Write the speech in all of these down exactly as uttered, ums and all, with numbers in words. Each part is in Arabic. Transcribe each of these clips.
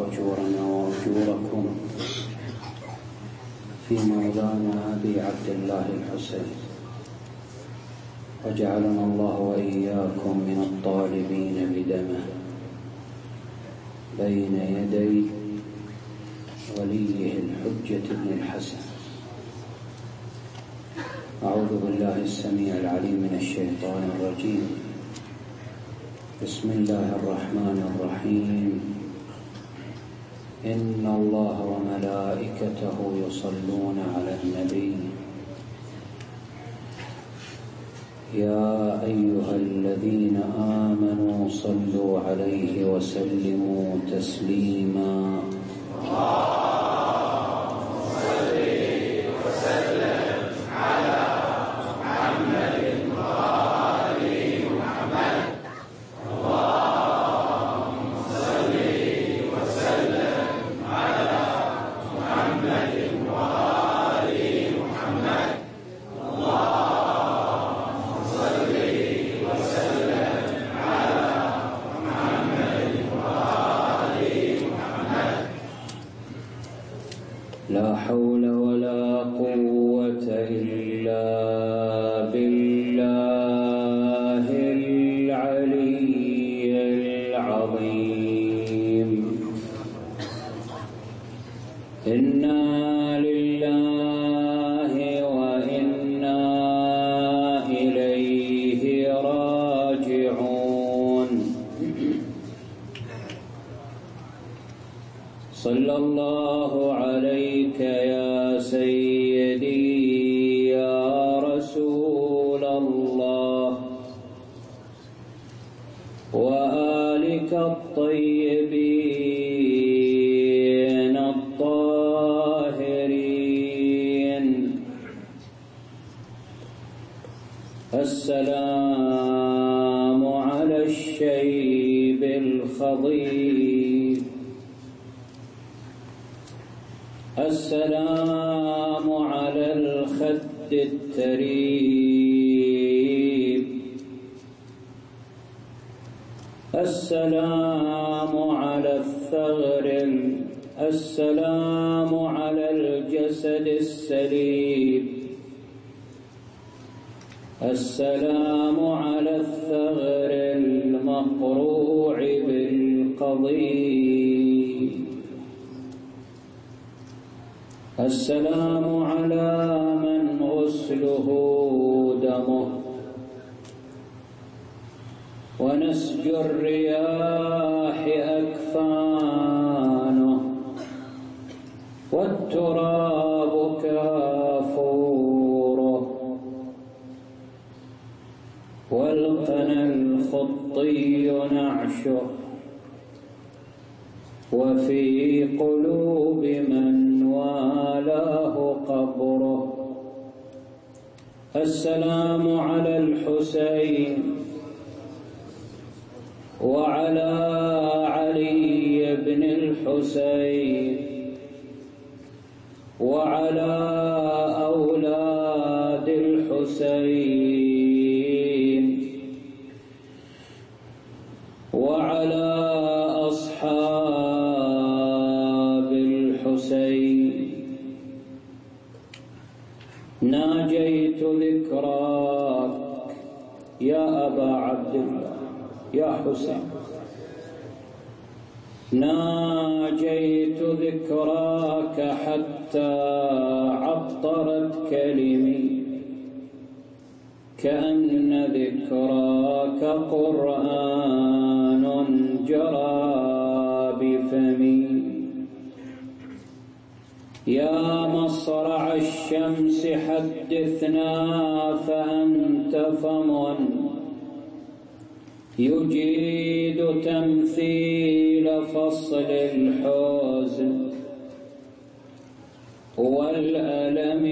أجورنا وأجوركم في مولانا أبي عبد الله الحسين، وجعلنا الله وإياكم من الطالبين بدمه بين يدي وليه الحجة بن الحسن. أعوذ بالله السميع العليم من الشيطان الرجيم. بسم الله الرحمن الرحيم. إن الله وملائكته يصلون على النبي يا أيها الذين آمنوا صلوا عليه وسلموا تسليما. لا حول ولا قوة إلا بالله العلي العظيم. إنا لله وإنا إليه راجعون. صلى الله عليك يا سيدي يا رسول الله، وآلك الطيبين الطاهرين. السلام على الشيب الخضيب، السلام على الخد التريب، السلام على الثغر، السلام على الجسد السليم، السلام على الثغر المقروع بالقضيب، السلام على من غسله دمه ونسج الرياح أكفانه والتراب كافوره والقنا الخطي نعشه، وفي قلوب من والاه قبره. السلام على الحسين وعلى علي بن الحسين وعلى أولاد الحسين وعلى أصحاب الحسين. ناجيت ذكراك يا أبا عبد الله يا حسين، ناجيت ذكراك حتى عطرت كلمي، كأن ذكراك قرآن جرى بفمي. يا مصرع الشمس حدثنا فأنت فم يجيد تمثيل فصل الحزن والألم.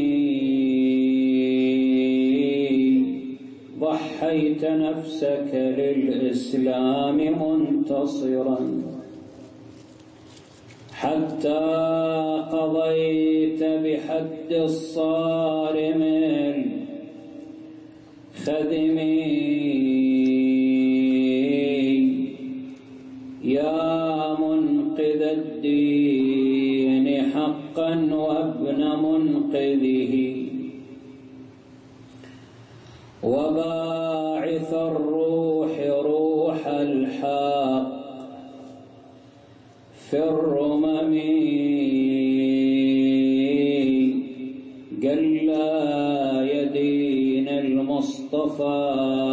ضحيت نفسك للإسلام منتصرا حتى قضيت بحد الصارم الخذم. يا منقذ ذا الدين حقا وابن منقذه وباعث الروح روح الحق في الرمم قل لا يدين المصطفى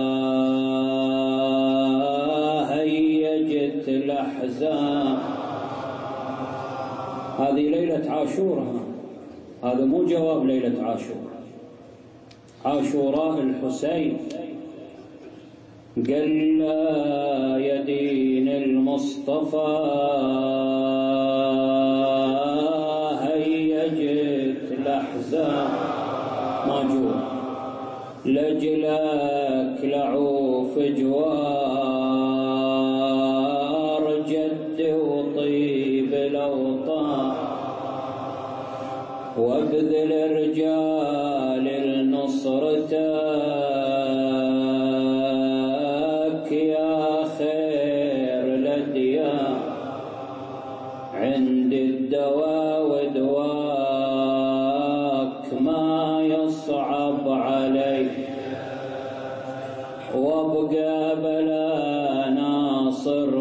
هيجت الأحزان. هذه ليلة عاشوراء، هذا مو جواب ليلة عاشوراء، عاشوراء الحسين. قل لا يدين المصطفى هيجت الأحزان ماجور لجلك لعوف جوار جد وطيب الأوطان وابذل رجال لنصرتك يا خير الأديان عند الدواء ودواك ما يصعب عليك وابقى بلا ناصر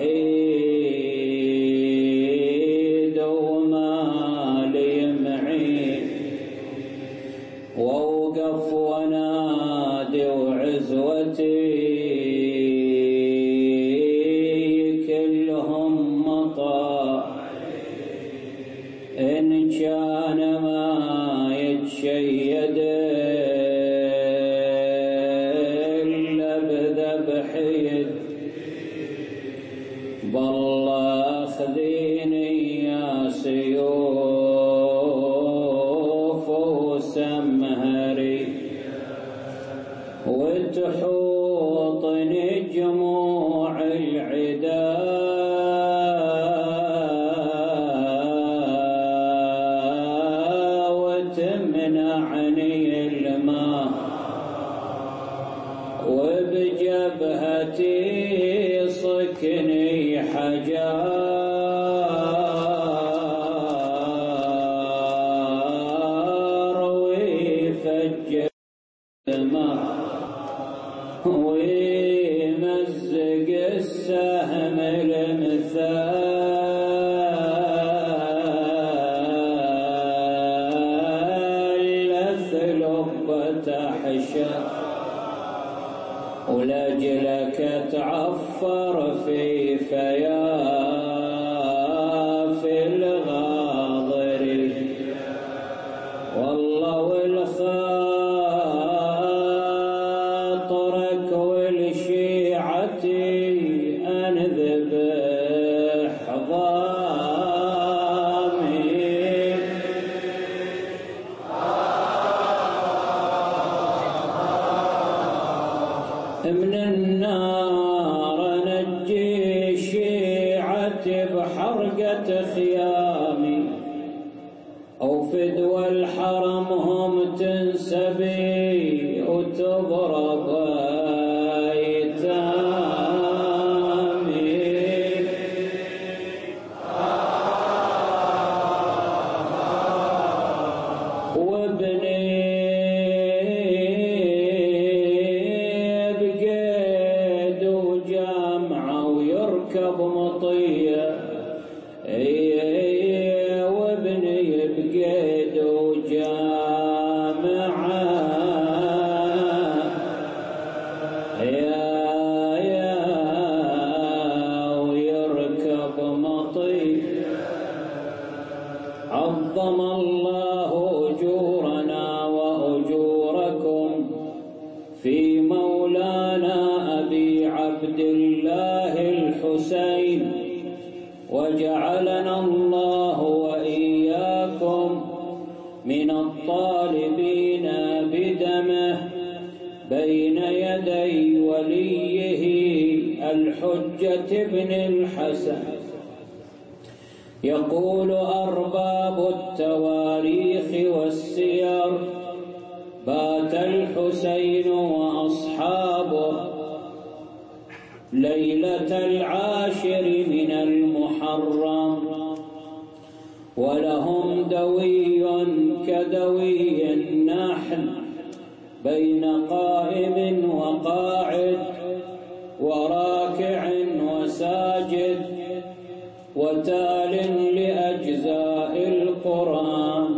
وحيد وما لي معين ووقف ونادي وعزوتي كلهم مطار إن كان ما يتشيد إلا بذبحيد بالله أخذيني يا سيوف وسمهري وتحوطني جموع العدا وتمنعني الماء وبجبهتي صكني حجار ويفجر الماء ويمزق السهم المثال لثلبة حشا ولجلك تعفر في فياف الغاضر والله والخاطرك والشيعتي أنذبح ضامي من النار نجي شيعتي بحرقة خيامي أو فدوى الحرم هم تنسبي وتضرب أيتامي وابني بقيد وجامعة ويركب مطية وابني بقيد وجامعة يا يا ويركب مطية عظم الله أجورنا وأجوركم في مولانا أبي عبد الله الحسين وجعلنا الله وإياكم من الطالبين بدمه بين يدي وليه الحجة بن الحسن. يقول أرباب التواريخ والسير: بات الحسين وأصحابه ليلة العاشر من المحرم ولهم دوي كدوي النحل بين قائم وقاعد وراكع وساجد وتال لأجزاء القرآن.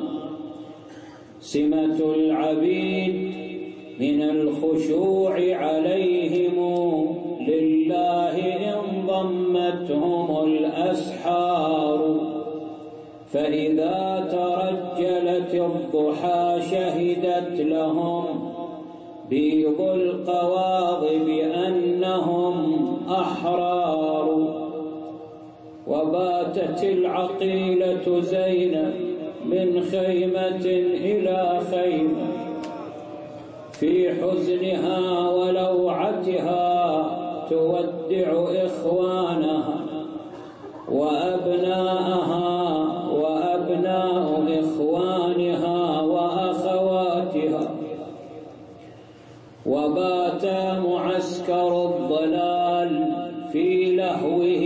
سمة العبيد من الخشوع عليهم لله إن ضمتهم الأسحار، فإذا ترجلت الضحى شهدت لهم بيض القواضب أنهم أحرار. وباتت العقيلة زينب من خيمة إلى خيمة في حزنها ولوعتها تودع إخوانها وأبناءها وأبناء إخوانها وأخواتها. وبات معسكر الضلال في لهوه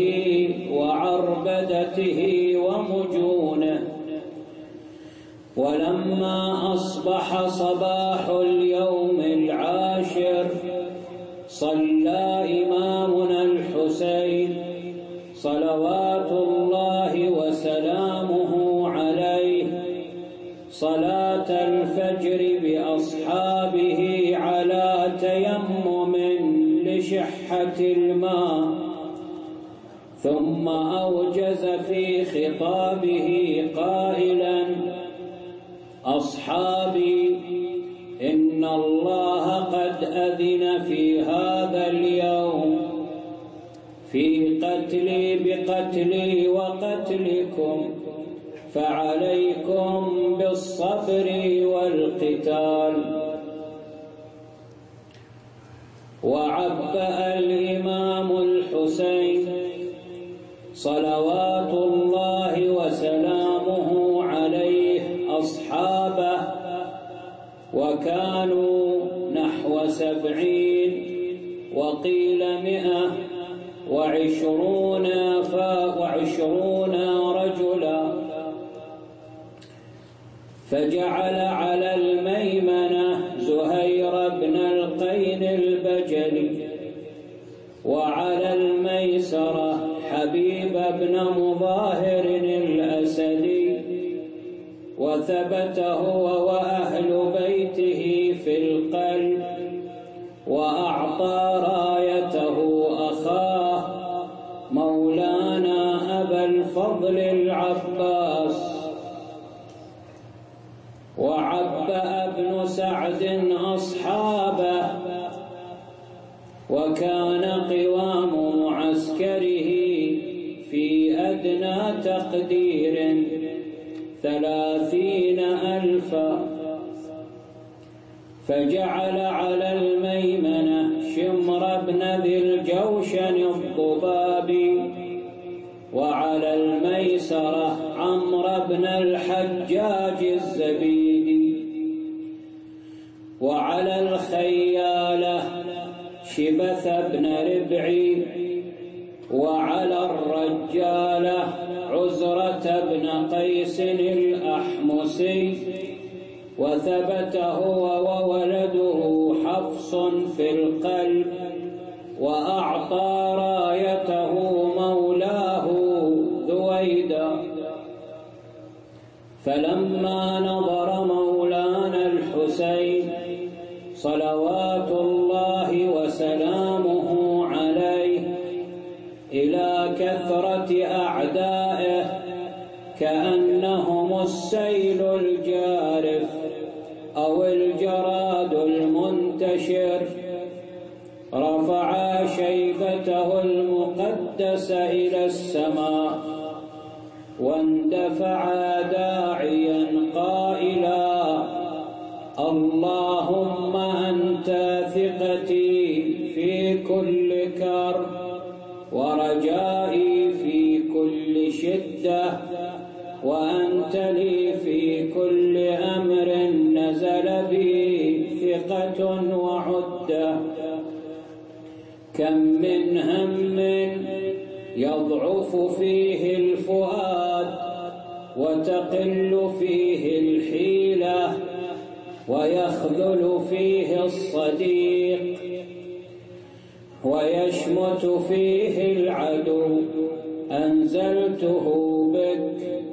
وعربدته ومجونه. ولما أصبح صباح اليوم العاشر صلى إمامنا الحسين صلوات الله وسلامه عليه صلاة الفجر بأصحابه على تيمم لشحة الماء، ثم أوجز في خطابه قائلا: أصحابي، إن الله قد أذن في هذا اليوم في قتلي بقتلي وقتلكم، فعليكم بالصبر والقتال. وعبأ الإمام الحسين صلوات الله وسلامه عليه أصحابه، وكانوا نحو سبعين وقيل مئة وعشرون وعشرون رجلا. فجعل على الميمنة زهير بن القين البجلي، وعلى الميسرة حبيب بن مظاهر الأسدي، وثبت هو وأهل بيته في القلب، وأعطى رايته أخاه مولانا أبا الفضل العباس. وعبأ ابن سعد أصحابه، وكان قوام معسكره في أدنى تقدير ثلاثين ألفا. فجعل على الميمنة شمر بن ذي الجوشن الضبابي، وعلى الميسرة عمرو بن الحجاج الزبيدي، وعلى الخيالة شبث بن ربعي، وعلى الرجالة عزرة بن قيس الأحمسي، وثبت هو وولده حفص في القلب، وأعطى رايته مولاه ذويدا. فلما نظر مولانا الحسين صلوات الله وسلامه عليه إلى كثرة أعدائه كأنهم السيل الجارف أو الجراد المنتشر، رفع شيبته المقدس إلى السماء، واندفع داعيا قائلا: اللهم أنت ثقتي في كل كرب، ورجائي في كل شدة، وأنت لي في كل أمر نزل بي ثقة وعدة. كم من هم يضعف فيه الفؤاد وتقل فيه الحيلة ويخذل فيه الصديق ويشمت فيه العدو، أنزلته بك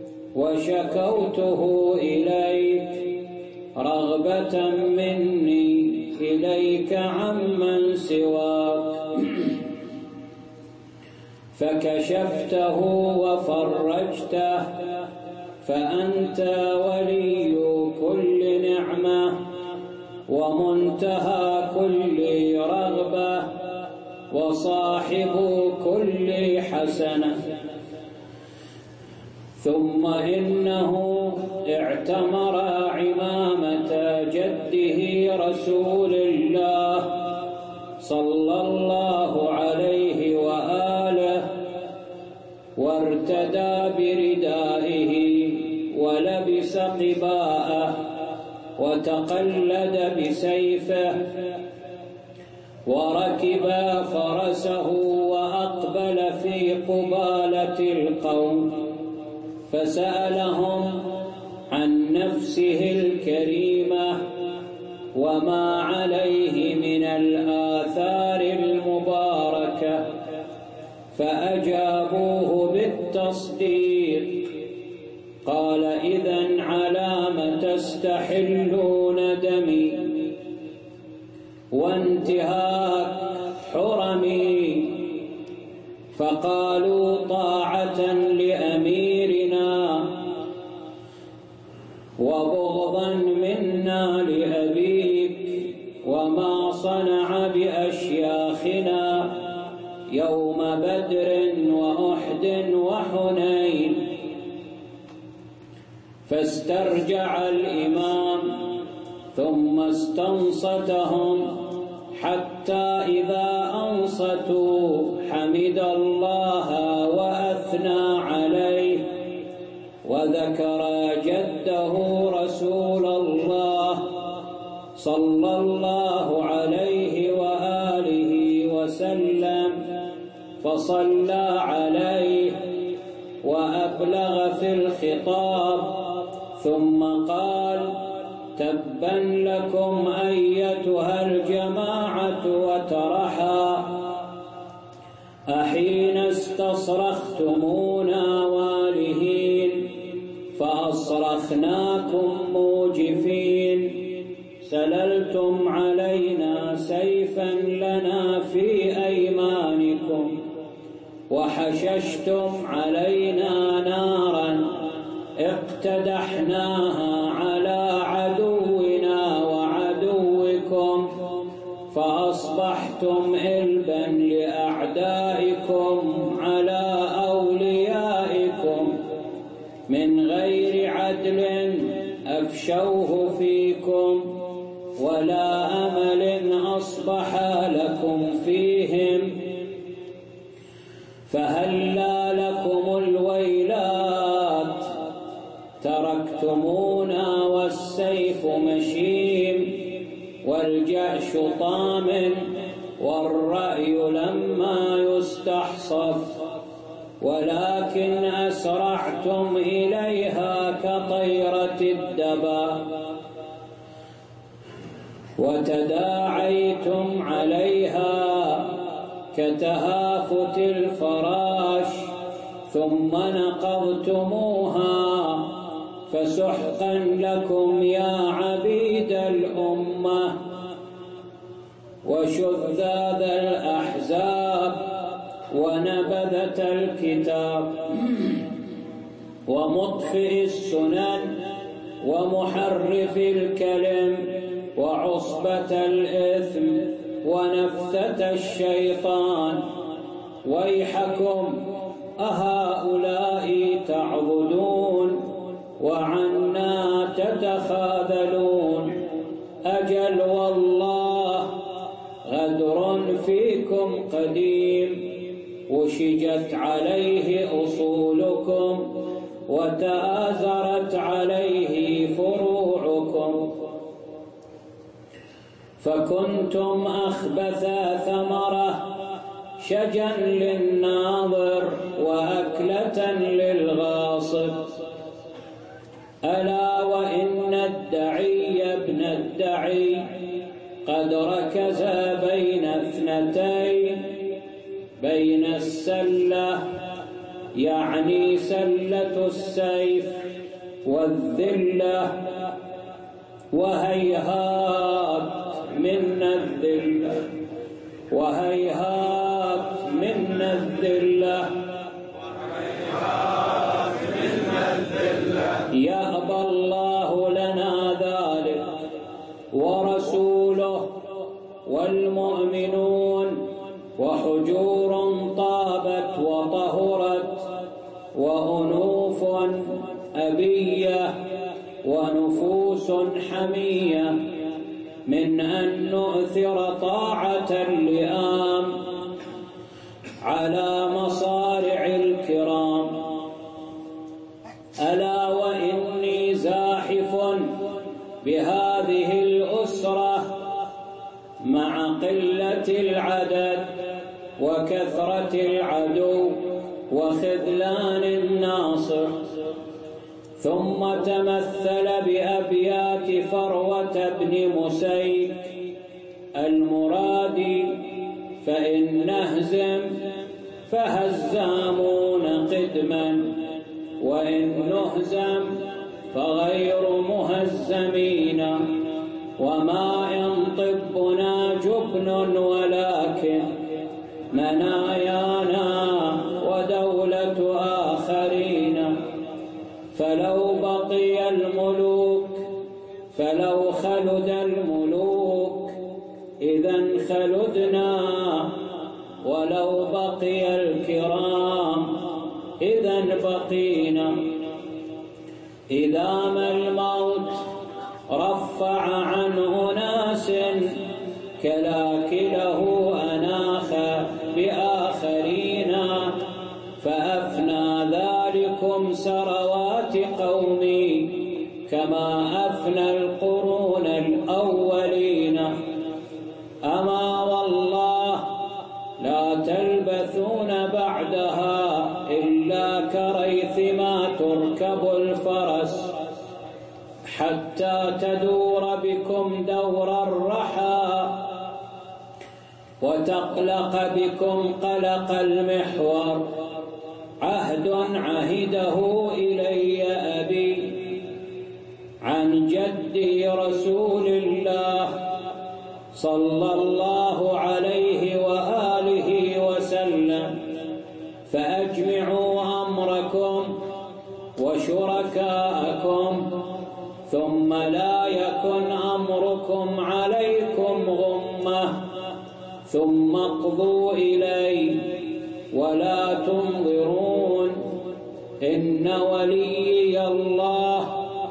وشكوته إليك رغبة مني إليك عمن سواك، فكشفته وفرجته، فأنت ولي كل نعمة ومنتهى كل رغبة وصاحب كل حسنة. ثم إنه اعتمر عمامة جده رسول الله صلى الله عليه وآله، وارتدى بردائه ولبس قباءه وتقلد بسيفه وركب فرسه وأقبل في قبالة القوم، فسألهم عن نفسه الكريمة وما عليه من الآثار المباركة، فأجابوه بالتصديق. قال: إذن علام تستحلون دمي وانتهاك حرمي؟ فقالوا: طاعة لأميرنا وبغضا منا لأبيك، وما صنع بأشياخنا يوم بدر وأحد وحنين. فاسترجع الإمام ثم استنصتهم حتى إذا أنصتوا حمد الله وأثنى عليه وذكر جده رسول الله صلى الله عليه وآله وسلم، فصلى عليه وأبلغ في الخطاب، ثم قال: تبا لكم أيتها الجماعة وترحا، أحين استصرختمونا والهين فأصرخناكم موجفين، سللتم علينا سيفا لنا في أيمانكم، وحششتم علينا نارا اقتدحناها على عدونا وعدوكم، فأصبحتم إلبا لأعدائكم على أوليائكم، من غير عدل أفشوه فيكم، ولا أمل أصبح لكم فيهم، فهلا لكم الويلات، تركتمونا والسيف مشيم، والجأش طامن، والرأي لما يستحصف، ولكن أسرعتم إليها كطيرة الدبا، وتداعيتم عليها كتهافت الفراش، ثم نقضتموها، فسحقا لكم يا عبيد الأمة، وشذاذ الأحزاب، ونبذة الكتاب، ومطفئ السنن، ومحرف الكلم، وعصبة الإثم، ونفثة الشيطان. ويحكم أهؤلاء تعبدون وعنا تتخاذلون؟ أجل والله غدر فيكم قديم، وشجت عليه أصولكم، وتآزرت عليه فروعكم، فكنتم أخبث ثمرة، شجا للناظر وأكلة للغاصب، ألا وإن الدعي ابن الدعي قد ركز بين اثنتين، بين السلة يعني سلة السيف والذلة، وهيهات من الذلة وهيهات من الذلة يأبى الله لنا ذلك ورسوله والمؤمنون، وحجور طابت وطهرت، وأنوف أبية، ونفوس حمية، من أن نؤثر طاعة اللئام على مصارع الكرام. ألا وإني زاحف بهذه الأسرة مع قلة العدد وكثرة العدو وخذلان الناصر. ثم تمثل بأبيات فروة بن مسيك المرادي: فإن نهزم فهزامون قدما، وإن نهزم فغير مهزمين، وما ينطبنا جبن ولكن منايانا ودولة آخرين. فلو بقي الملوك فلو خلد الملوك إذا خلدنا، ولو بقي الكرام إذا بقينا. إذا ما الموت رفع عن أناس كلاكله أناخ بآخرين، فأفنى ذلكم سروات قومي كما أفنى القرون الأولين. أما والله لا تلبثون بعدها إلا كريثما تركب الفرس، حتى تدور بكم دور الرحى وتقلق بكم قلق المحور. عهد عهده إلي أبي عن جدي رسول الله صلى الله عليه وآله وسلم، فأجمعوا أمركم وشركاءكم، ثم لا يكن أمركم عليكم غمة، ثم اقضوا إلي ولا تنظرون. إن وليي الله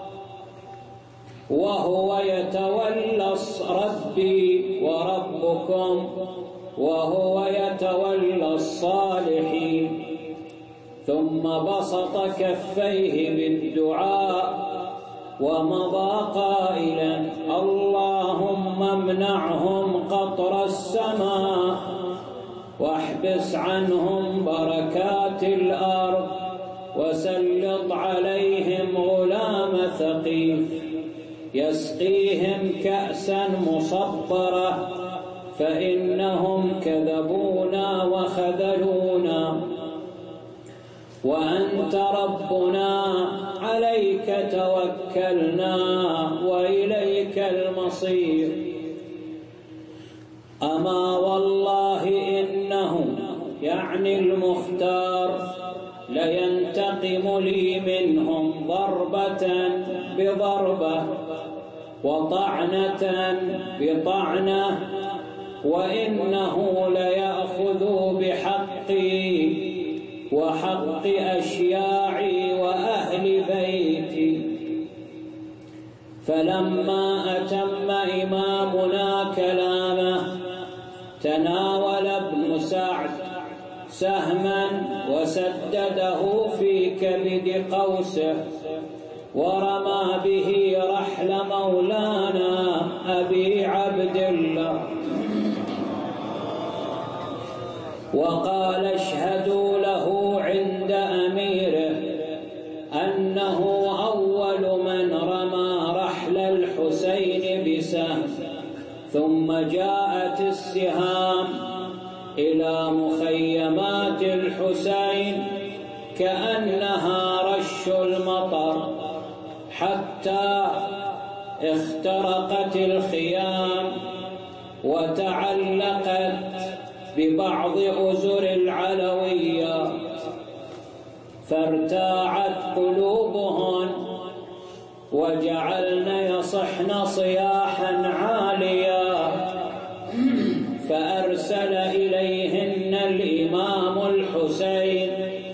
وهو يتولى ربي وربكم وهو يتولى الصالحين. ثم بسط كفيه بالدعاء ومضى قائلا: اللهم امنعهم قطر السماء واحبس عنهم بركات الأرض وسلط عليهم غلام ثقيف يسقيهم كأسا مصبرة، فإنهم كذبونا وخذلونا، وأنت ربنا عليك توكلنا وإليك المصير. أما والله إنه يعني المختار لينتقم لي منهم ضربة بضربة وطعنة بطعنة، وإنه ليأخذ بحقي وحق أشياعي وأهل بيتي. فلما أتم إمامنا كلامه تناول ابن سعد سهما وسدده في كبد قوسه، ورمى به رحل مولانا أبي عبد الله، وقال: اشهدوا له عند أميره أنه أول من ثم جاءت السهام إلى مخيمات الحسين كأنها رش المطر، حتى اخترقت الخيام وتعلقت ببعض أزر العلوية، فارتاعت قلوبهن وجعلن يصحن صياحا عاليا، فأرسل إليهن الإمام الحسين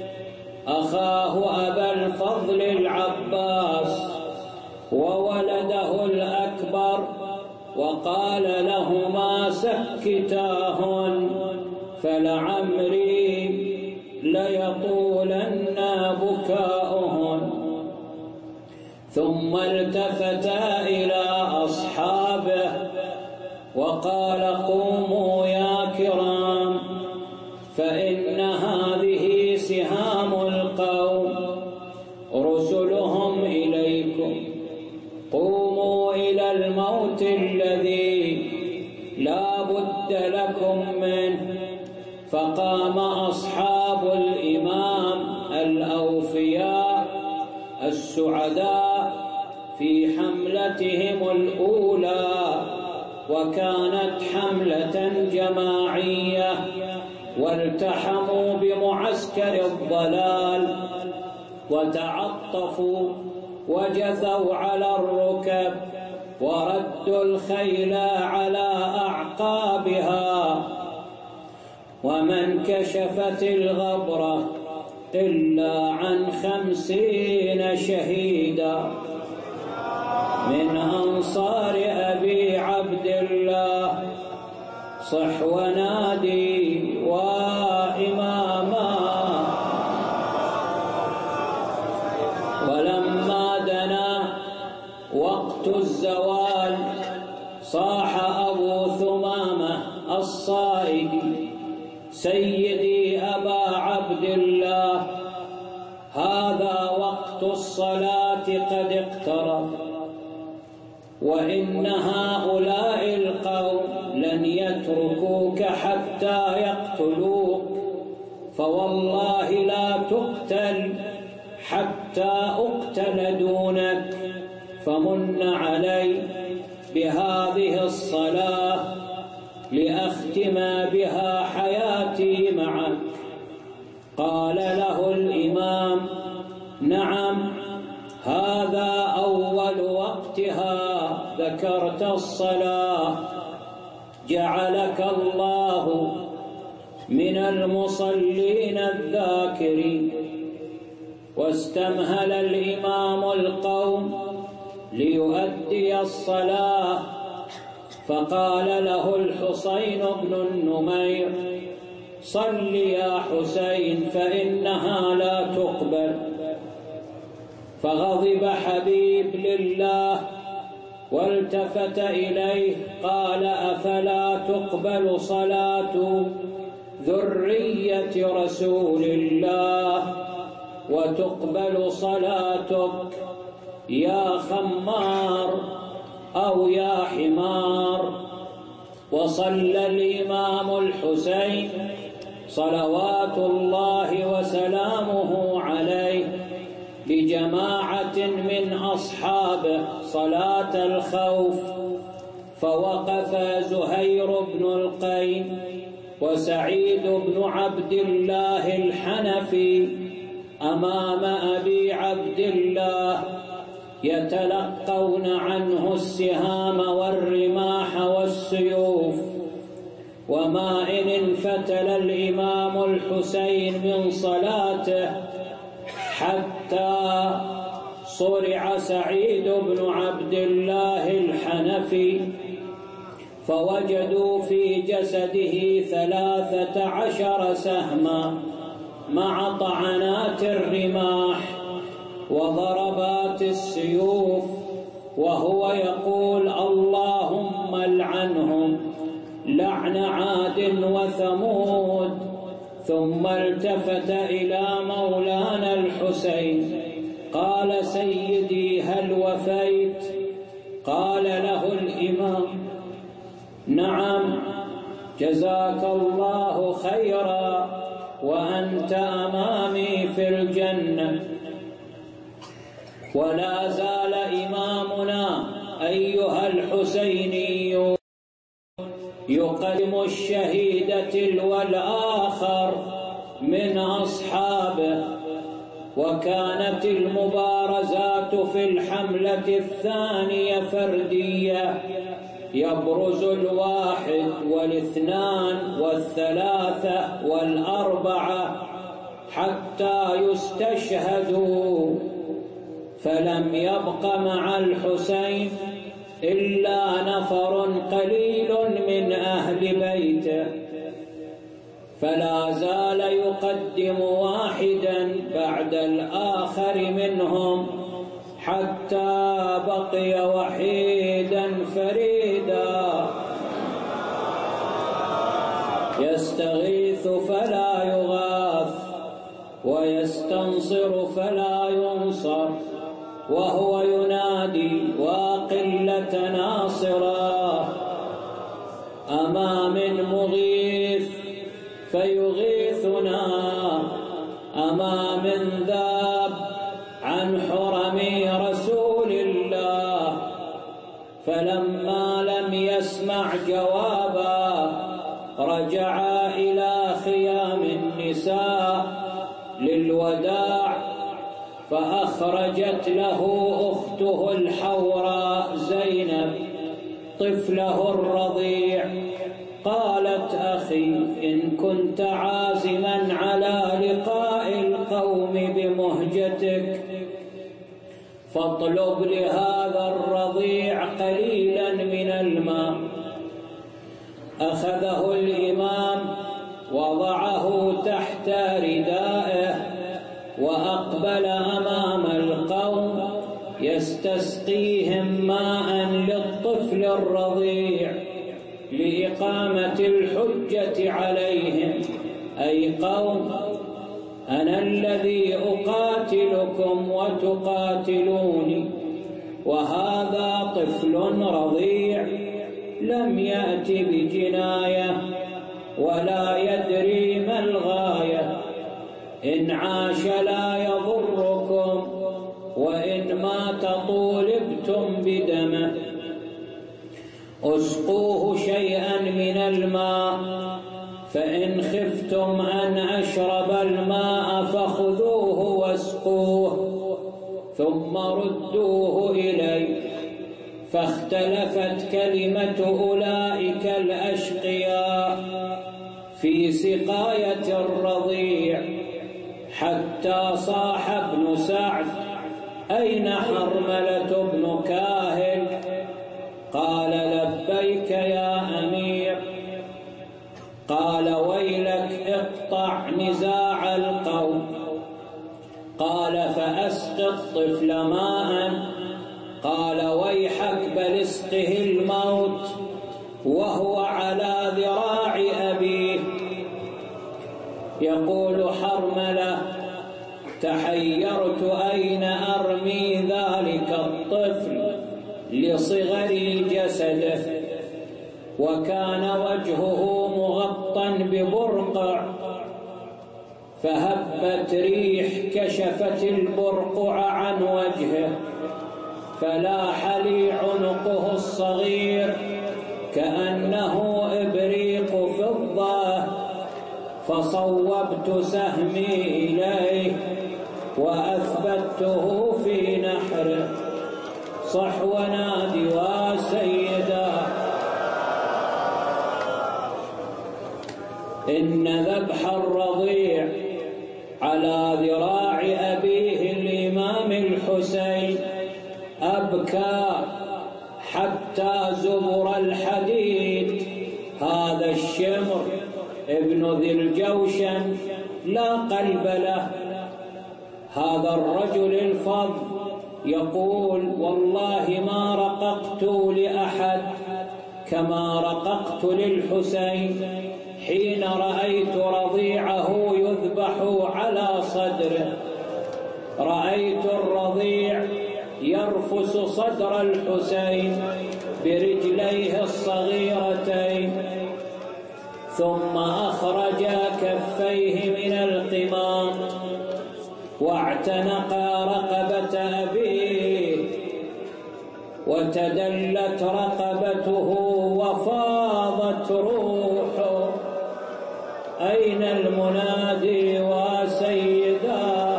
أخاه أبا الفضل العباس وولده الأكبر، وقال لهما: سكتاهن فلعمري ليطولن بكاؤهن. ثم التفتا إلى أصحابه وقال: قوموا يا كرام، فإن هذه سهام القوم رسلهم إليكم، قوموا إلى الموت الذي لا بد لكم منه. فقام أصحاب الإمام الأوفياء السعداء في حملتهم الأولى، وكانت حملة جماعية، والتحموا بمعسكر الضلال وتعطفوا وجثوا على الركب وردوا الخيل على أعقابها، ومن كشفت الغبرة إلا عن خمسين شهيدا من أنصار أبي عبد الله، صح ونادي وإماما. ولما دنا وقت الزوال صاح أبو ثمامة الصائدي: سيدي أبا عبد الله، هذا وقت الصلاة قد اقترب، وإن هؤلاء القوم لن يتركوك حتى يقتلوك، فوالله لا تقتل حتى أقتل دونك، فمن علي بهذه الصلاة لأختم بها حياتي معك. قال له الإمام: نعم، هذا أول وقتها ذكرت الصلاة، جعلك الله من المصلين الذاكرين. واستمهل الإمام القوم ليؤدي الصلاة، فقال له الحسين بن النمير: صل يا حسين فإنها لا تقبل. فغضب حبيب لله والتفت إليه قال: أفلا تقبل صلاة ذرية رسول الله وتقبل صلاتك يا خمار أو يا حمار؟ وصلى الإمام الحسين صلوات الله وسلامه عليه بجماعة من أصحابه صلاة الخوف، فوقف زهير بن القيم وسعيد بن عبد الله الحنفي أمام أبي عبد الله يتلقون عنه السهام والرماح والسيوف. وما إن انفتل الإمام الحسين من صلاته حتى صرع سعيد بن عبد الله الحنفي، فوجدوا في جسده ثلاثة عشر سهما مع طعنات الرماح وضربات السيوف، وهو يقول: اللهم العنهم لعن عاد وثمود. ثم التفت إلى مولانا الحسين قال: سيدي هل وفيت؟ قال له الإمام: نعم جزاك الله خيرا وأنت أمامي في الجنة. ولا زال إمامنا أيها الحسيني يقدم الشهيد تلو الآخر من أصحابه. وكانت المبارزات في الحملة الثانية فردية، يبرز الواحد والاثنان والثلاثة والأربعة حتى يستشهدوا، فلم يبق مع الحسين إلا نفر قليل من أهل بيته، فلا زال يقدم واحدا بعد الآخر منهم حتى بقي وحيدا فريدا، يستغيث فلا يغاث ويستنصر فلا ينصر، وهو ينادي وقلة ناصرا. أما من مغيث فيغيثنا، أما من ذاب عن حرم رسول الله. فلما لم يسمع جوابا رجع إلى خيام النساء للوداع، فأخرجت له أخته الحوراء زينب طفله الرضيع. قالت أخي إن كنت عازما على لقاء القوم بمهجتك فاطلب لهذا الرضيع قليلا من الماء. أخذه الإمام وضعه تحت ردائه وأقبل أمام القوم يستسقيهم ماء للطفل الرضيع لإقامة الحجة عليهم: أي قوم، أنا الذي أقاتلكم وتقاتلوني، وهذا طفل رضيع لم يأت بجناية ولا يدري ما الغاية، إن عاش لا يضركم وإن مات طولبتم بدمه. اسقوه شيئا من الماء، فإن خفتم أن أشرب الماء فخذوه واسقوه ثم ردوه إلي. فاختلفت كلمة أولئك الأشقياء في سقاية الرضيع، حتى صاح ابن سعد: أين حرملة بن كاهل؟ قال: لبيك يا أمير. قال: ويلك اقطع نزاع القوم. قال: فأسق الطفل ماء. قال: ويحك بل اسقه الموت وهو على ذراع أبيه. يقول حرملة: تحيرت أين أرمي ذلك الطفل لصغر جسده، وكان وجهه مغطى ببرقع، فهبت ريح كشفت البرقع عن وجهه، فلاح لي عنقه الصغير كأنه إبريق فضة، فصوبت سهمي إليه وأثبته في نحره. صح ونادي وسيدا. إن ذبح الرضيع على ذراع أبيه الإمام الحسين أبكى حتى زبر الحديد. هذا الشمر ابن ذي الجوشن لا قلب له. هذا الرجل الفضل يقول: والله ما رققت لأحد كما رققت للحسين حين رأيت رضيعه يذبح على صدره. رأيت الرضيع يرفس صدر الحسين برجليه الصغيرتين ثم أخرج كفيه من القمام واعتنق رقبة أبيه وتدلت رقبته وفاضت روحه. أين المنادي وسيدا؟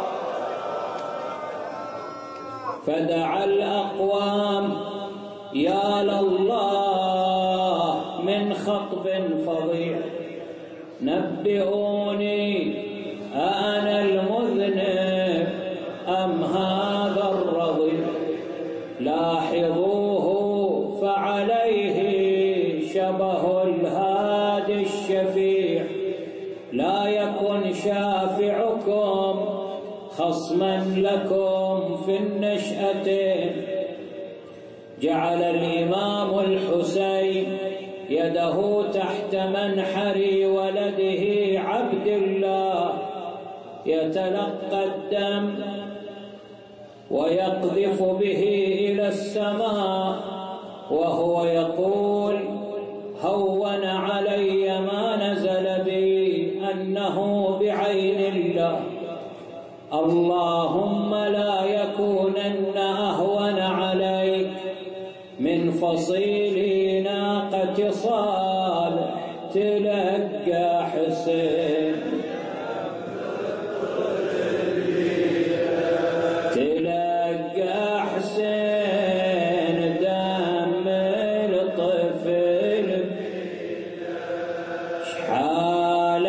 فدعا الأقوام: يا لله من خطب فظيع، نبئوني أأنا المذنب أم هذا الرضيع؟ لاحظوه فعليه شبه الهادي الشفيع، لا يكن شافعكم خصما لكم في النشأتين. جعل الإمام الحسين يده تحت منحر ولده عبد الله يتلقى الدم ويقذف به إلى السماء وهو يقول: هون علي ما نزل بي أنه بعين الله، اللهم لا يكونن أهون عليك من فصيل ناقة صالح تلقى حسين، تلقى حسين دم الطفل، شحال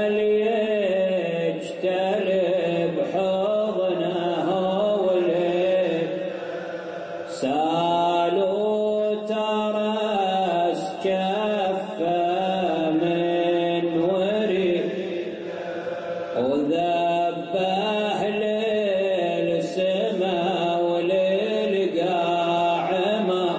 ليجتلب حضنه ولد، سالوا ترس كفه من ورد، وذبه للسما وللقاعمة.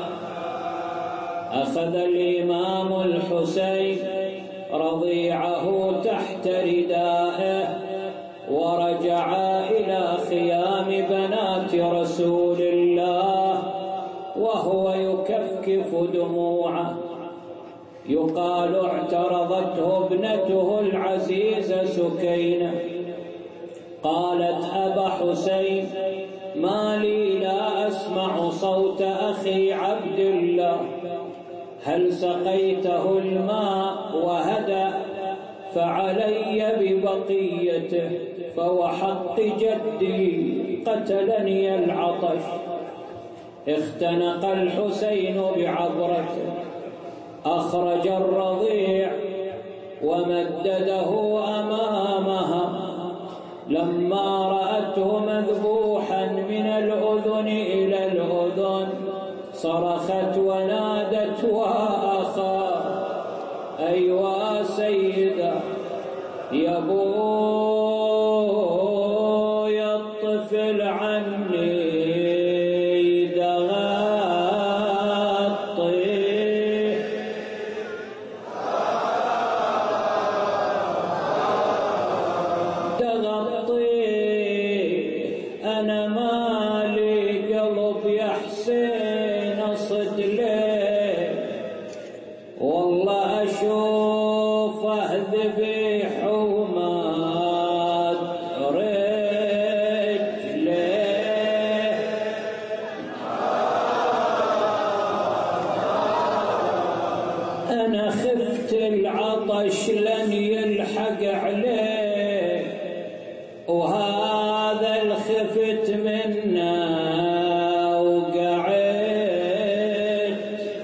أخذ الإمام الحسين رضيعه تحت ردائه ورجع إلى خيام بنات رسول الله وهو يكفكف دموعه. يقال اعترضته ابنته العزيزة سكينة، قالت: أبا حسين، ما لي لا أسمع صوت أخي عبد الله، هل سقيته الماء وهدأ؟ فعلي ببقيته، فوحق جدي قتلني العطش. اختنق الحسين بعبرته، أخرج الرضيع ومدده أمامها، لما رأته مذبوحا من الأذن إلى الأذن صرخت ونادت: وأخا، أيوا سيدة، يا بوي الطفل عني أنا مالي قلب يا حسين أصد ليه، والله أشوفه ذبيح وما رجليه. أنا خفت العطش لن يلحق عليه، وهذا الخفت منا وقعدت.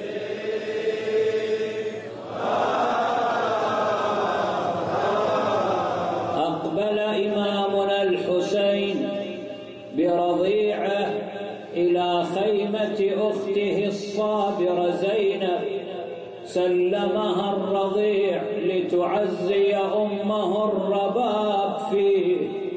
أقبل إمامنا الحسين برضيعه إلى خيمة أخته الصابرة زينب، سلمها الرضيع لتعزي أمه الرباب فيه.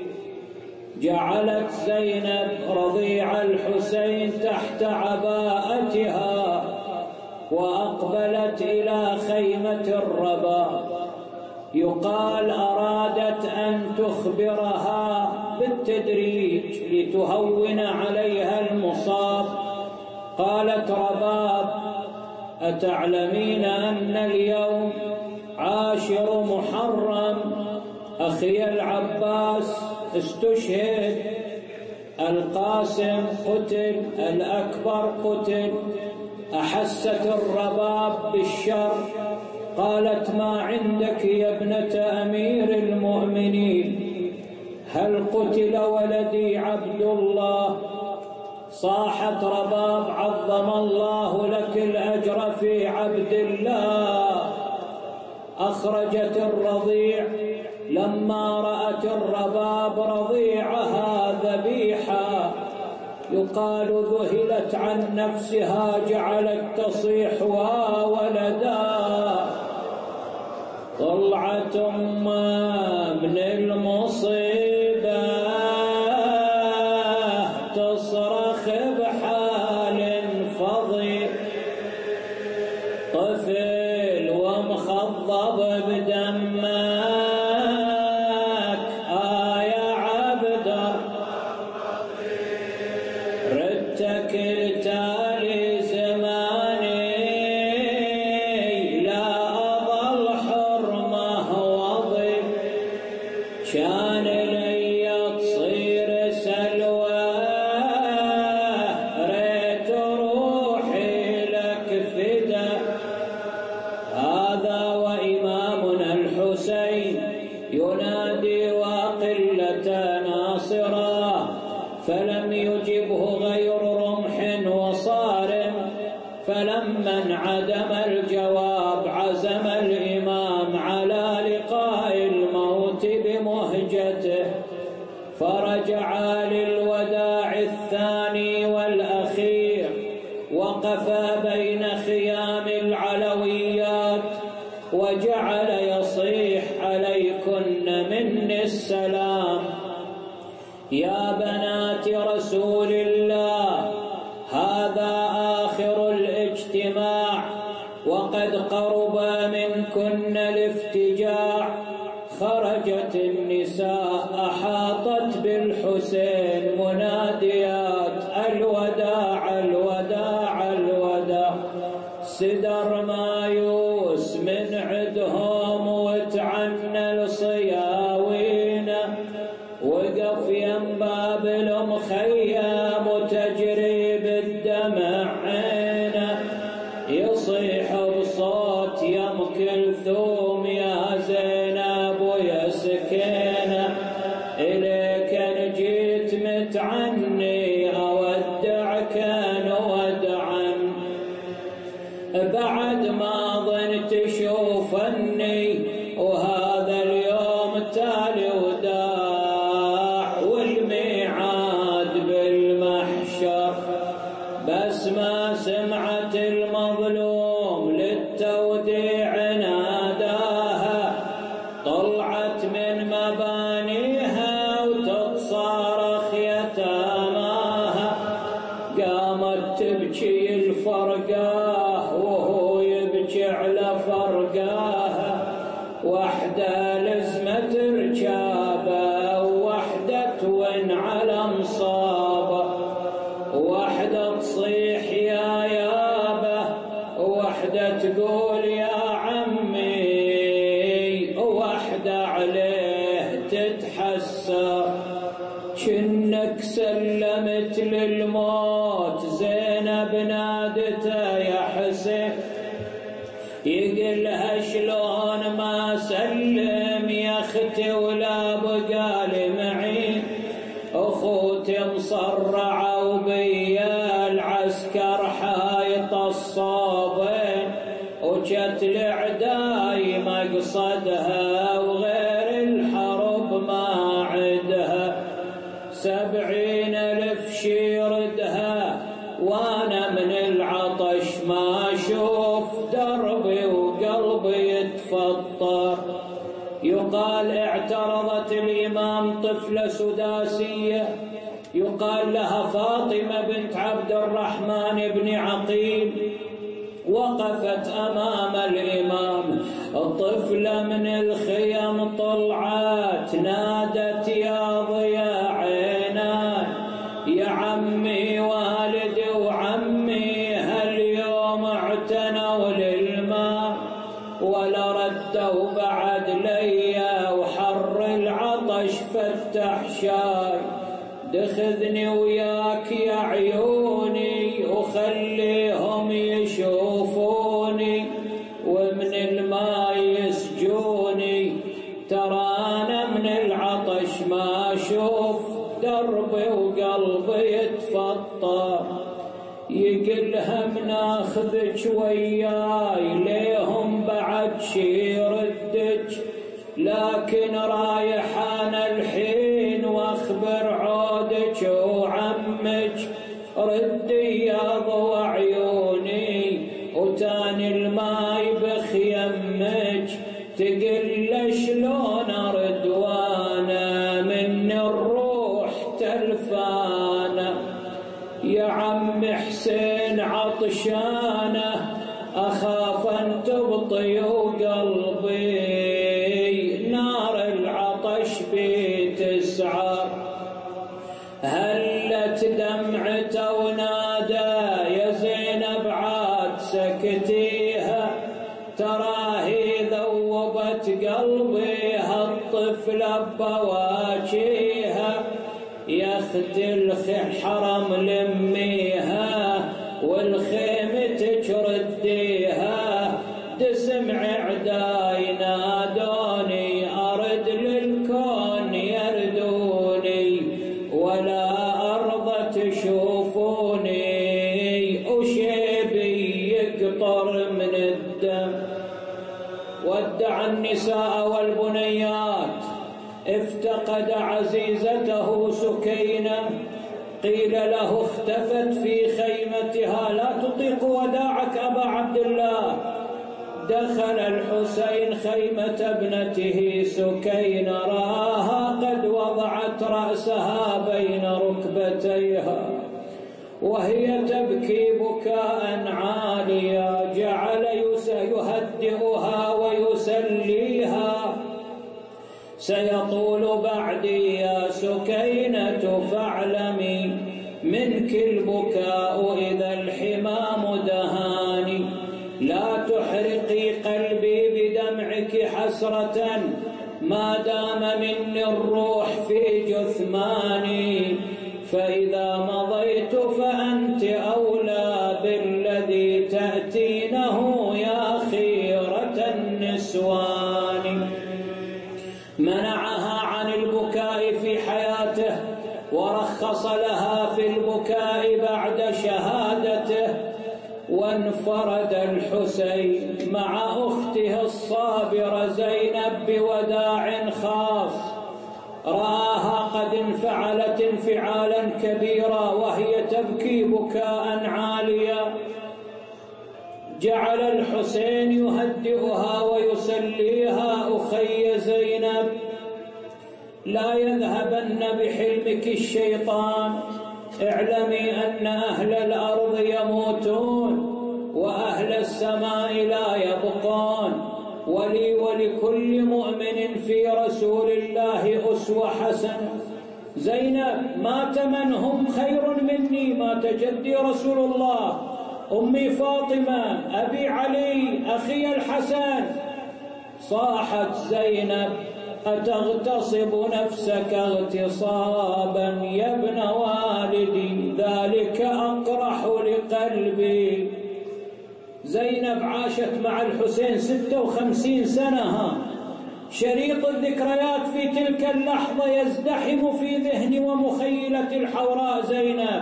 جعلت زينب رضيع الحسين تحت عباءتها وأقبلت إلى خيمة الرباب. يقال أرادت أن تخبرها بالتدريج لتهون عليها المصاب. قالت: رباب، أتعلمين أن اليوم عاشر محرم أخي العباس استشهد، القاسم قتل، الأكبر قتل. أحست الرباب بالشر، قالت ما عندك يا ابنة أمير المؤمنين؟ هل قتل ولدي عبد الله؟ صاحت رباب عظم الله لك الأجر في عبد الله. أخرجت الرضيع، لما رأت الرباب رضيعها ذبيحا يقال ذهلت عن نفسها، جعلت تصيح وولدا. طلعة ما من المصيبة تصرخ بحال فظيع، طفل ومخضب بدمك آه يا عبد ردتك تالي زماني لا أظل حرمه وضي، كان لي تصير سلوى ريت روحي لك فدا. هذا وإمامنا الحسين ينادي وقلة ناصرا، فلم يجبه غير رمح وصارم. فلما انعدم الجواب عزم الإمام على لقاء الموت بمهجته، فرجع للوداع الثاني والأخير، وقفا بين خيام العلويات وجعل يصيح عليكن مني السلام. يا بنات رسول الله، هذا آخر الاجتماع، وقد قرب منكن الافتجاع. خرجت النساء أحاطت بالحسين مناديات الوداع الوداع الوداع. سدر مايوس من عدهم وتعنى الصياوين، وقف ينباب المخيم وتجري بالدمع عينه، يصيح بصوت يم كلثوم يا زينب ويا سكينة، إليك أن جيت متعني أودعك ودعا، بعد ما ظنت شوفني وهذا اليوم تالي وداع، والميعاد بالمحشر. بس ما سمعت المظلوم للتوديع ناداها، طلعت من مبانيها وتتصارخ يتاماها. قامت تبكي الفرقاه وهو يبكي على فرقاها، وحده لزمت رجابه وحده توين على مصابه، وحده تصيح يا يابه وحده تقول يا عمي، وحده عليه تتحسر. كنك سلمت للموت زينب نادته يا حسين، يقلها شلون ما سلم يا اختي ولا بقالي معين، اخوتي مصرعه وبيا العسكر حايط الصوبين، وجت لعداي مقصدها وغير الحرب ما عدها، سبعين الف شيردها وانا من العطش ما اشوف دربي وقلبي يتفطر. يقال اعترضت الامام طفله سداسيه يقال لها فاطمه بنت عبد الرحمن بن عقيل، وقفت امام الامام. الطفله من الخيم طلعت نادت يا ضياء عيناي، يا عمي والدي وعمي هاليوم اعتنوا للماء ولا ردوا وافتح شاي، دخذني وياك يا عيوني وخليهم يشوفوني ومن الماء يسجوني، ترى أنا من العطش ما أشوف دربي وقلبي يتفطر، يقلها مناخذك وياي ليهم بعد شي ردك، لكن رايح أنا الحين واخبر عودك وعمك، ردي يا ضوى عيوني وتاني الماي بخيمك، تقل شلون ارد وانا من الروح تلفانه، يا عم حسين عطشانه اخاف ان تبطي قلبي، نار العطش بتسعر، هلت دمعته ونادى يا زينب عاد سكتيها، تراهي ذوبت قلبي هالطفلة بواجيها، يا اخت الحرم لميها والخيمتك رديها، تسمع عداي نادوني ارد للكون يردوني، ولا ارضى تشوفوني وشيبي يقطر من الدم. ودع النساء والبنيات، افتقد عزيزته سكينة، قيل له اختفت في خيمتها، لا تطيق وداعك أبا عبد الله. دخل الحسين خيمة ابنته سكينة، رآها قد وضعت رأسها بين ركبتيها وهي تبكي بكاء عاليا، جعل يهدئها ويسليها، سيطول بعدي يا سكينة فاعلمي منك البكاء إذا الحمام دهاني، لا تحرقي قلبي بدمعك حسرة ما دام مني الروح في جثماني، فإذا مضيت فأنت أولى بالذي تأتينه يا خيرة النسوان. منعها عن البكاء في حياته ورخص لها في البكاء بعد شهادته، وانفرد الحسين مع أخته الصابرة زينب بوداع خاص، رآها قد انفعلت انفعالا كبيرا وهي تبكي بكاء عاليا، جعل الحسين يهدئها ويسليها، أخي زينب لا يذهبن بحلمك الشيطان، اعلمي أن أهل الأرض يموتون وأهل السماء لا يبقون، ولي ولكل مؤمن في رسول الله أسوة حسنة. زينب مات من هم خير مني، مات جدي رسول الله، أمي فاطمة، أبي علي، أخي الحسن. صاحت زينب أتغتصب نفسك اغتصابا يا ابن والدي، ذلك أقرح لقلبي. زينب عاشت مع الحسين ستة وخمسين سنة، شريط الذكريات في تلك اللحظة يزدحم في ذهن ومخيلة الحوراء زينب.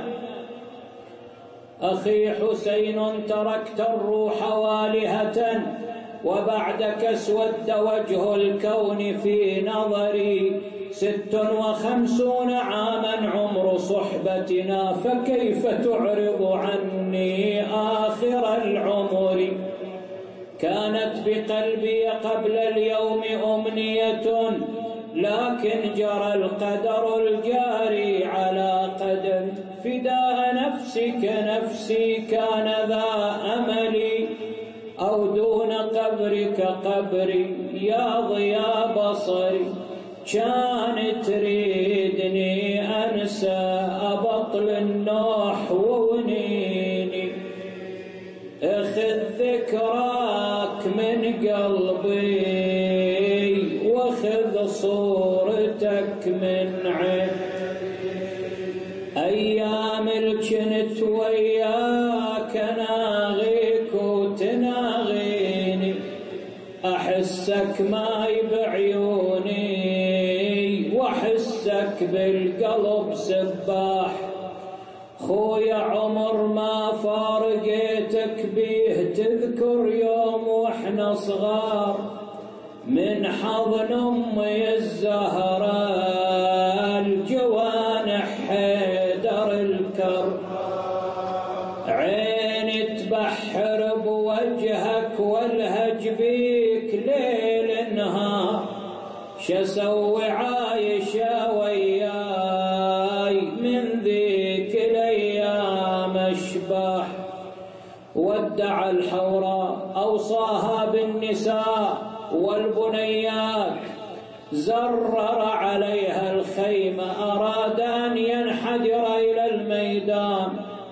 أخي حسين تركت الروح والهة، وبعدك اسود وجه الكون في نظري، ست وخمسون عاما عمر صحبتنا، فكيف تعرض عني آخر العمر. كانت بقلبي قبل اليوم أمنية، لكن جرى القدر الجاري على قدر، فداء نفسك نفسي كان ذا أملي، أو دون قبرك قبري يا ضياء بصري. كان تريدني أنسى أبطل النوح ونيني، اخذ ذكراك من قلبي واخذ صورتك المنعم. أيام الجنت وياك ناغيك وتناغيني، أحسك ماي بعيوني وأحسك بالقلب سباح. خويا عمر ما فارقيتك بيه، تذكر يوم واحنا صغار من حضن أمي الزهراء، الجوانح حيدر الكر. عيني تبحر بوجهك والهج بيك ليل نهار، شسوي عايشة وياي من ذيك الأيام أشباح. ودع الحوراء أوصاها بالنساء والبنيات، زرر عليها الخيمة، أراد أن ينحدر إلى الميدان،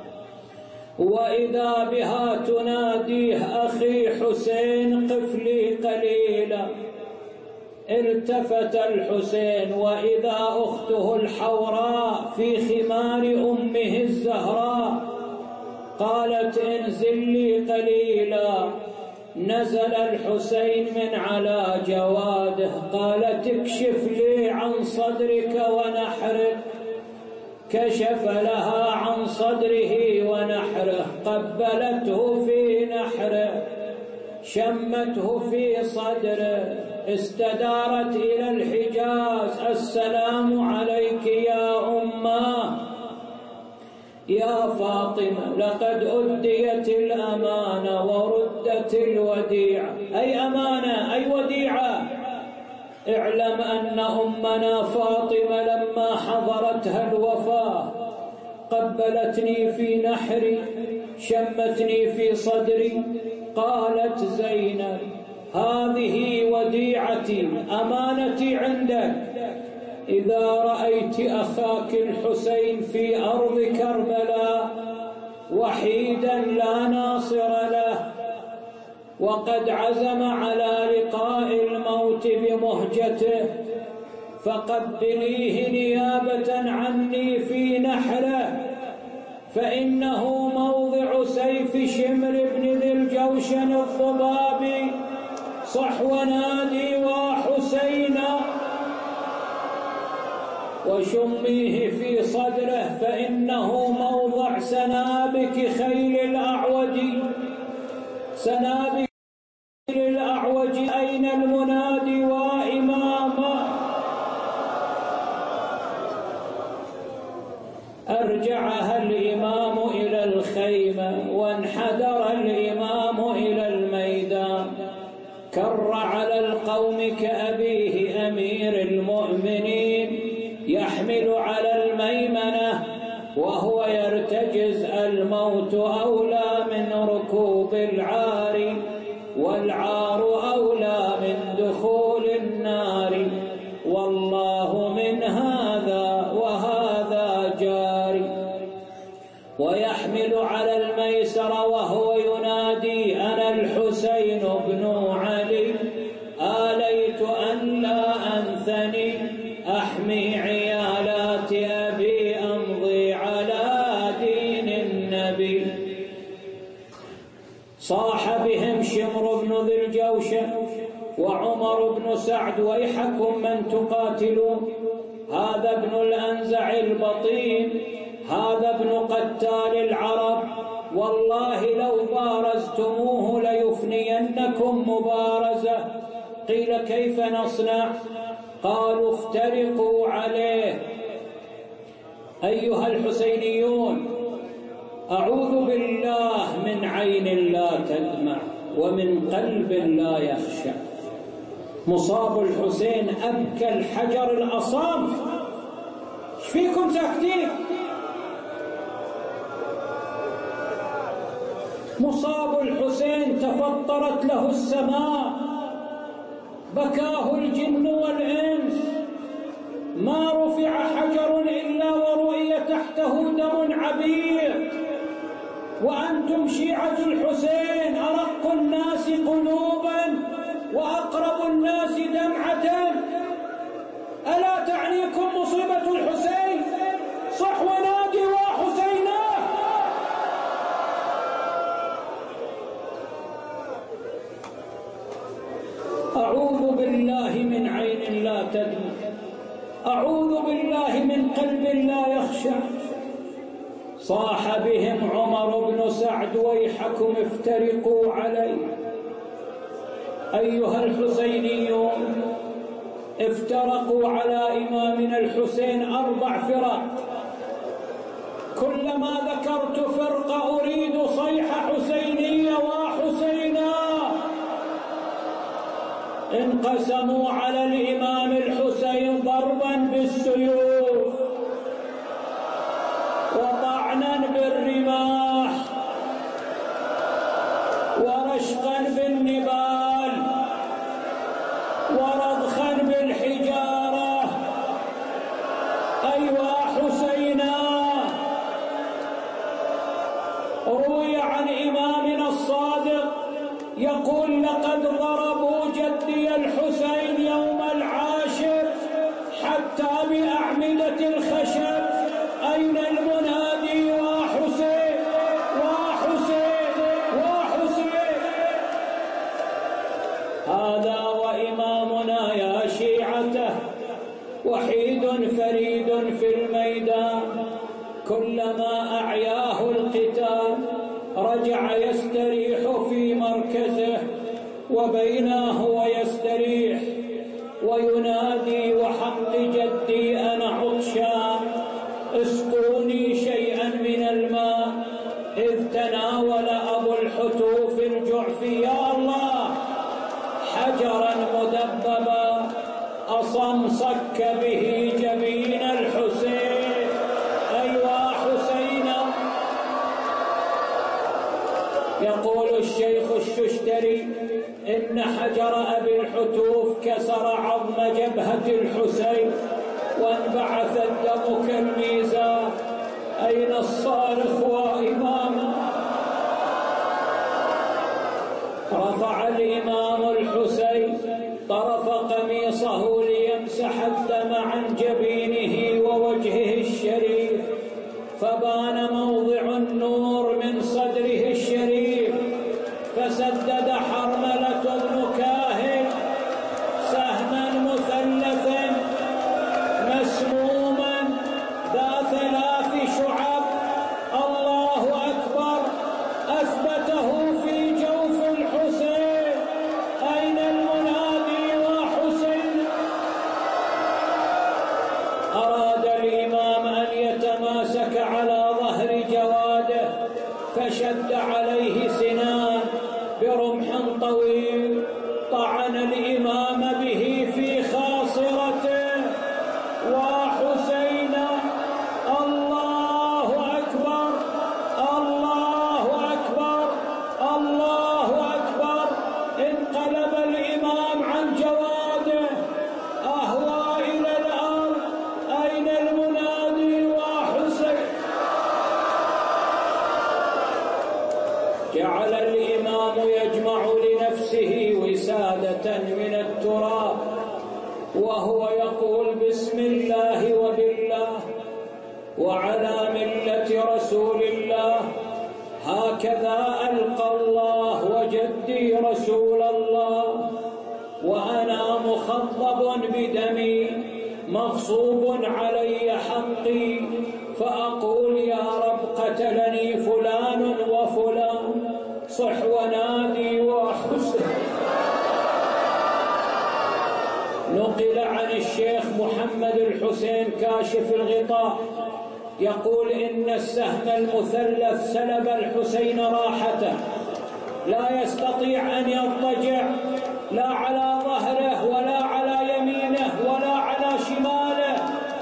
وإذا بها تناديه أخي حسين قف لي قليلا. التفت الحسين وإذا أخته الحوراء في خمار أمه الزهراء، قالت انزل لي قليلا. نزل الحسين من على جواده، قالت اكشف لي عن صدرك ونحرك. كشف لها عن صدره ونحره، قبلته في نحره، شمته في صدره، استدارت إلى الحجاز. السلام عليك يا أماه يا فاطمة، لقد أديت الأمانة وردت الوديعة. أي أمانة أي وديعة؟ اعلم أن أمنا فاطمة لما حضرتها الوفاة قبلتني في نحري، شمتني في صدري، قالت زينب هذه وديعتي أمانتي عندك، إذا رأيت أخاك الحسين في أرض كربلاء وحيدا لا ناصر له، وقد عزم على لقاء الموت بمهجته، فقبليه نيابة عني في نحره، فإنه موضع سيف شمر بن ذي الجوشن الضبابي. صح ونادي وحسينا، وشميه في صدره، فإنه موضع سنابك خيل الأعوج. سنابك خيل الأعوج أين المنادي وإماما؟ أرجعها الإمام إلى الخيمة، وانحدر الإمام إلى الميدان، كر على القوم كأبيه أمير المؤمنين، يحمل على الميمنة وهو يرتجز. الموت أولى من ركوب العار، والعار أولى من دخول النار، والله من هذا وهذا جاري. ويحمل على الميسر وهو ينادي أنا الحسين بن علي، آليت أن لا أنثني، أحمي عيالات أبي، أمضي على دين النبي. صاح بهم شمر بن ذي الجوشن وعمر بن سعد ويحكم من تقاتلون، هذا ابن الأنزع البطين، هذا ابن قتال العرب، والله لو بارزتموه ليفنينكم مبارزة. قيل كيف نصنع؟ قالوا افترقوا عليه. أيها الحسينيون، أعوذ بالله من عين لا تدمع ومن قلب لا يخشع. مصاب الحسين أبكى الحجر الأصام. ايش فيكم ساكتين؟ مصاب الحسين تفطرت له السماء، بكاه الجن والإنس، ما رفع حجر إلا ورؤي تحته دم عبير، وأنتم شيعة الحسين أرق الناس قلوبا وأقرب الناس دمعة. ألا تعنيكم مصيبة الحسين؟ صح ونادي وحسينا. أعوذ بالله من عين لا تدمع، أعوذ بالله من قلب لا يخشع. صاح بهم عمر بن سعد ويحكم افترقوا علي. أيها الحسينيون، افترقوا على إمامنا الحسين أربع فرق، كلما ذكرت فرقة أريد صيحة حسينية وحسينا. انقسموا على الإمام الحسين ضربا بالسيوف وطعنا بالرماح ورشقا بالنبال ورضخا بالحجارة. أيوا حسينا. روي عن إمامنا الصادق يقول لقد ضربوا جدي الحسين يوم العاشر حتى بأعمدة الخشب. أين المنادي وحسين وحسين وحسين؟ هذا وإمامنا يا شيعته وحيد فريد في الميدان، كلما أعياه القتال رجع يستريح في مركزه، وبينه هو يستريح وينادي وحق جدي أنا عطشان اسقوني شيئا من الماء، إذ تناول أبو الحتوف الجعفي يا الله حجرا مدببا أصمصك به جبين الحسين. أيوا حسينا. يقول الشيخ الششتري إن حجر أبي الحتوف كسر عظم جبهة الحسين وانبعث الدم كالميزان. أين الصارخ وإمامه؟ رفع الإمام الحسين طرف قميصه ليمسح الدم عن جبينه ووجهه الشريف، فبان موضع النور من صدره الشريف، فسدد حرملة بن كاهل سهما مثلثا مسموما ذا ثلاث شعب. الله أكبر. أثبته في جوف الحسين. أين المنادي وحسين؟ أراد الإمام أن يتماسك على ظهر جواده فشد عليه سنان برمح طويل، طعن الإمام به في خاصرته. وحسين الله أكبر الله أكبر الله أكبر. انقلب الإمام عن جواده أهوى إلى الأرض. أين المنادي وحسين؟ جعل الإمام يجمع لنفسه وسادة من التراب وهو يقول بسم الله وبالله وعلى ملة رسول الله، هكذا ألقى الله وجدي رسول الله، وأنا مخضب بدمي مغصوب علي حقي، فأقول يا رب قتلني فلان وفلان. صح ونادي وحسين. نقل عن الشيخ محمد الحسين كاشف الغطاء يقول إن السهم المثلث سلب الحسين راحته، لا يستطيع أن يضطجع لا على ظهره ولا على يمينه ولا على شماله،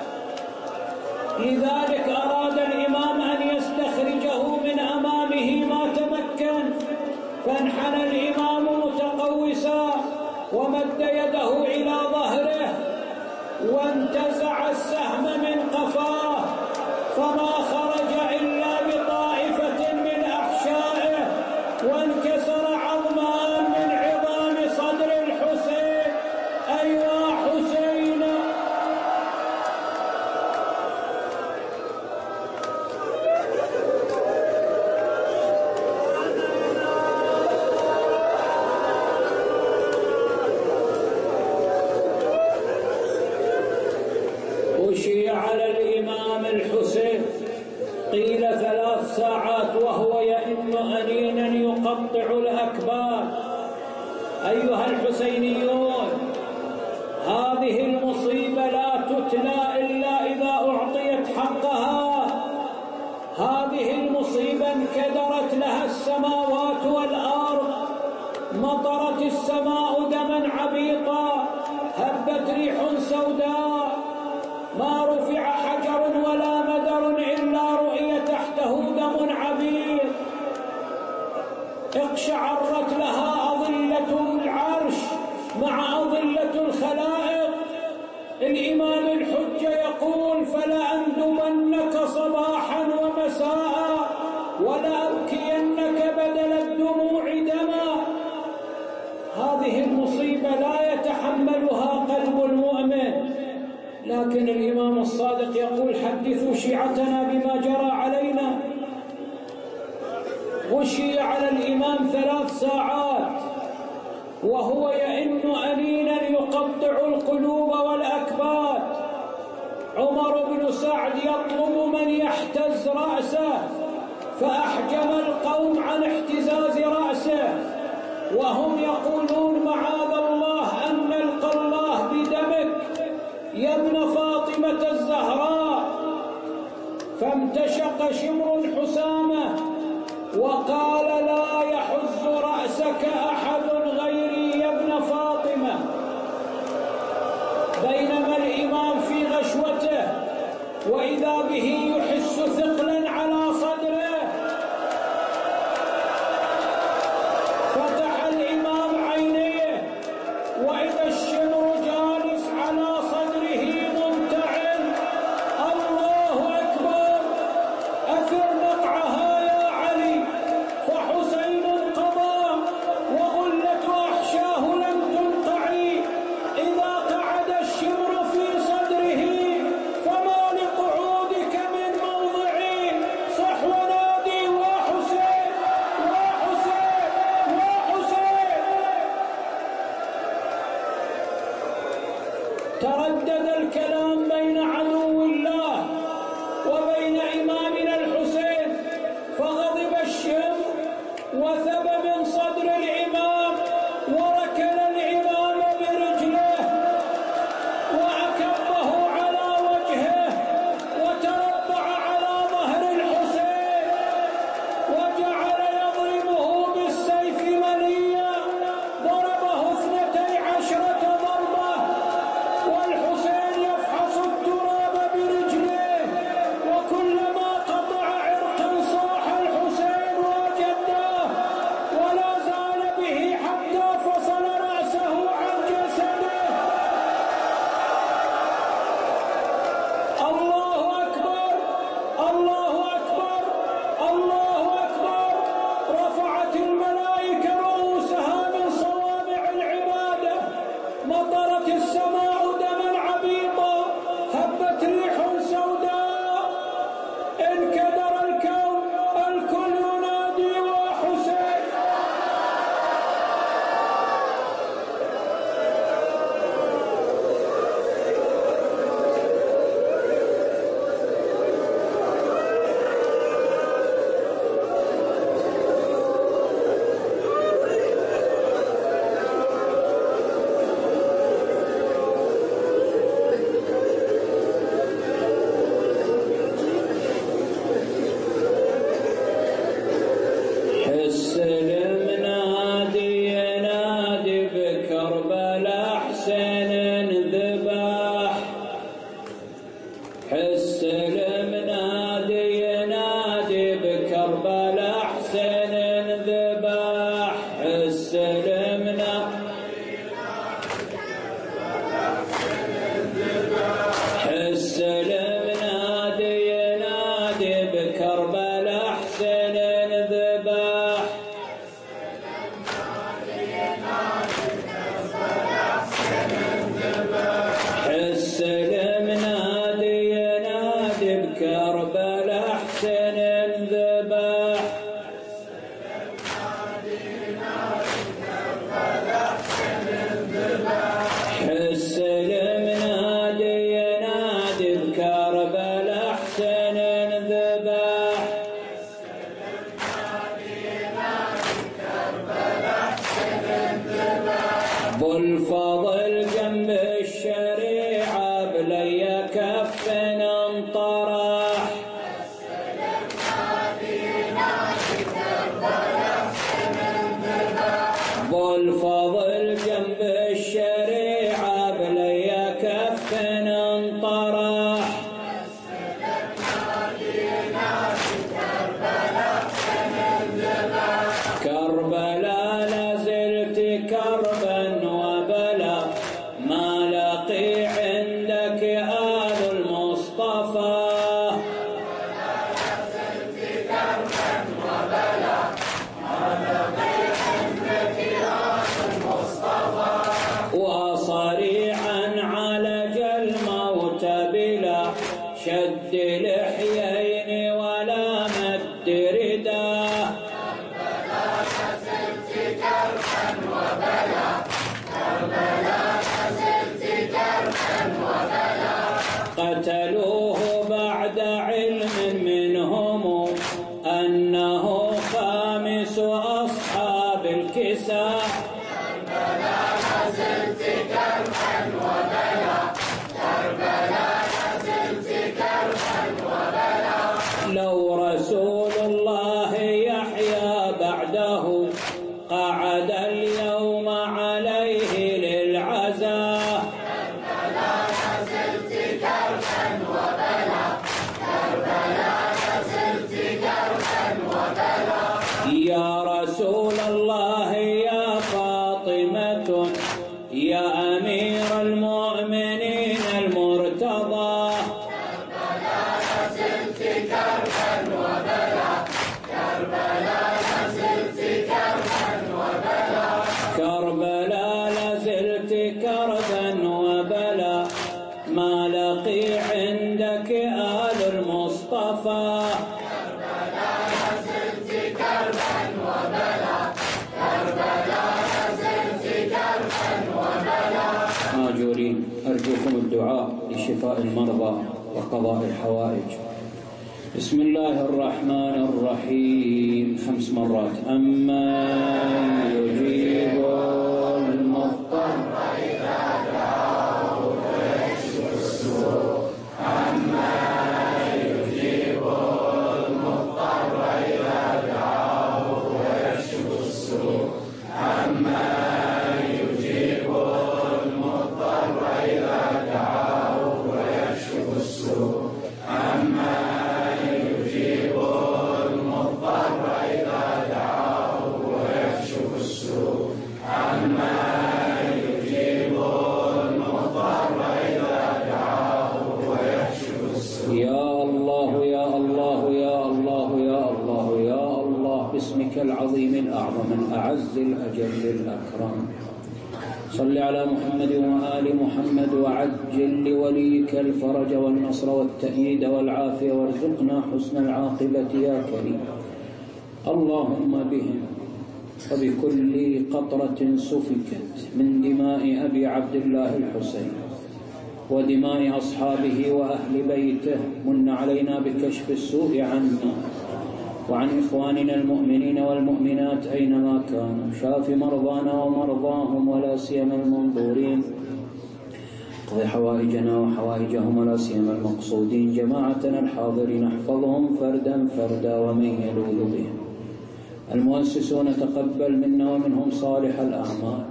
لذلك أراد الإمام أن يستخرجه من أمامه ما تمكن، فانحنى الإمام متقوسا ومد يده إلى ظهره وانتزع السهم من قفاه، فما خرج إلا بطائفة من أحشائه، وانكسر عظمان من عظام صدر الحسين. ثلاث ساعات وهو يئن أنينا يقطع الأكباد. أيها الحسينيون، هذه المصيبة لا تتلى إلا إذا أعطيت حقها. هذه المصيبة انكدرت لها السماوات والأرض، مطرت السماء دما عبيطا، هبت ريح سوداء، ما رفع حجر ولا مدر إلا رؤي تحته دم عبيط، اقشعرت لها أظلة العرش مع أظلة الخلائق. الإمام الحجة يقول: فلأندبنك صباحا ومساء ولأبكينك بدل الدموع دما. هذه المصيبة لا يتحملها قلب المؤمن، لكن الإمام الصادق يقول: حدثوا شيعتنا بما جرى علينا. غشي على الإمام ثلاث ساعات وهو يئن أنينا يقطع القلوب والأكباد. عمر بن سعد يطلب من يحتز رأسه، فأحجم القوم عن احتزاز رأسه، وهم يقولون: معاذ الله أن نلقى الله بدمك يا ابن فاطمة الزهراء. فامتشق شمر حسامة وقال: لا يحز رأسك أحد غيري يا ابن فاطمة. بينما الإمام في غشوته وإذا به يحس ثقلا على صدره، فتح الإمام عينيه وإذا الشمر جالس على صدره منتعل. الله أكبر! أثر نقعها يا علي، فحسين قضى وغلة أحشاه لم تنقعي. إذا قعد الشمر في صدره فما لقعودك من موضعي. صح ونادي: وحسين وحسين وحسين. تردد الكلام بين عدو الله وبين إمامنا الحسين، فغضب الشمر وثب من صدر الإمام وركل الإمام برجله وأكبه على وجهه وتربع على ظهر الحسين وجعل يضربه بالسيف مليا. ضربه اثنتي عشرة ضربة والحسين يفحص التراب برجله، وكلما قطع عرقا صاح الحسين وجداه، ولا زال به حتى فصل رأسه عن جسده. الله أكبر! الله أكبر! الله أكبر! رفعت الملائكة رؤوسها من صوامع العبادة، مطرت السماء دما عبيطا، هبت ريح سوداء، انكدر الكون، الكل ينادي: وحسين. حس المنادي ينادي بكربلاء حسين انذبح. حس المنادي ينادي بكربلاء حسين انذبح. حس المنادي حس المنادي ينادي بكربلاء حسين انذبح. حس المنادي ينادي بكربلاء حسين انذبح. حس المنادي ينادي بكربلاء حسين انذبح. الفضل جنب الشريعة بلي كف انطرح والفضل جنب الشريعة بلي كف انطرح كربلاء لازلت كربا وبلا ما لقي عندك آل المصطفى وصريعا على الموت بلا شد لحيين ولا مد رداه قتلوه بعد علم منهم أنه خامس أصحاب الكساء كربلاء نزلت كربا وبلا كربلاء نزلت كربا وبلا لو رسول الله يحيى بعده قعد اليوم عليه للعزاء كربلاء نزلت كربا وبلا كربلاء نزلت كربا وبلا يا رسول الله يا فاطمة يا أمير المؤمنين المرتضى كربلاء نزلت كربا وبلا كربلاء نزلت كربا وبلا كربلاء نزلت كربا وبلا ما لقي عندك آل المصطفى كربلاء نزلت كربا وبلا كربلاء نزلت كربا وبلا ماجورين أرجوكم الدعاء لشفاء المرضى وقضاء الحوائج. بسم الله الرحمن الرحيم خمس مرات. أما يجيب المضطر إذا دعاه ويكشف السوء أما يجيب المضطر إذا دعاه ويكشف السوء أما يجيب المضطر إذا دعاه ويكشف السوء أما يجيب المضطر إذا دعاه ويكشف السوء أما يجيب المضطر إذا دعاه ويكشف السوء. يا الله يا الله يا الله يا الله يا الله باسمك العظيم الأعظم الأعز الأجل الأكرم صل على محمد وآل محمد وعجل لوليك الفرج والنصر والتأييد والعافية وارزقنا حسن العاقبة يا كريم. اللهم بهم وبكل قطرة سفكت من دماء أبي عبد الله الحسين ودماء أصحابه وأهل بيته من علينا بكشف السوء عنا وعن إخواننا المؤمنين والمؤمنات أينما كانوا. شاف مرضانا ومرضاهم ولا سيما المنظورين. اقض حوائجنا وحوائجهم ولا سيما المقصودين. جماعتنا الحاضرين احفظهم فردا فردا ومن يلوذ بهم. المؤسسون تقبل منا ومنهم صالح الأعمال.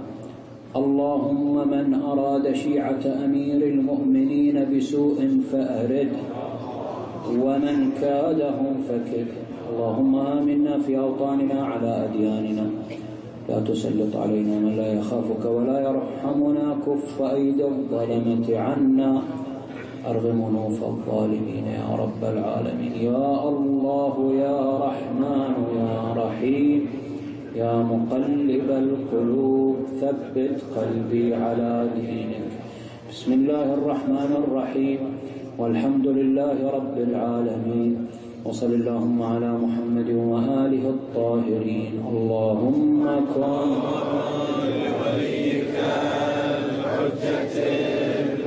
اللهم من أراد شيعة أمير المؤمنين بسوء فأرد ومن كادهم فكد. اللهم آمنا في أوطاننا على أدياننا لا تسلط علينا من لا يخافك ولا يرحمنا. كف أيدي الظلمة عنا أرغم أنوف الظالمين يا رب العالمين. يا الله يا رحمن يا رحيم يا مقلب القلوب ثبت قلبي على دينك. بسم الله الرحمن الرحيم والحمد لله رب العالمين وصل اللهم على محمد وآله الطاهرين. اللهم كن لوليك الحجة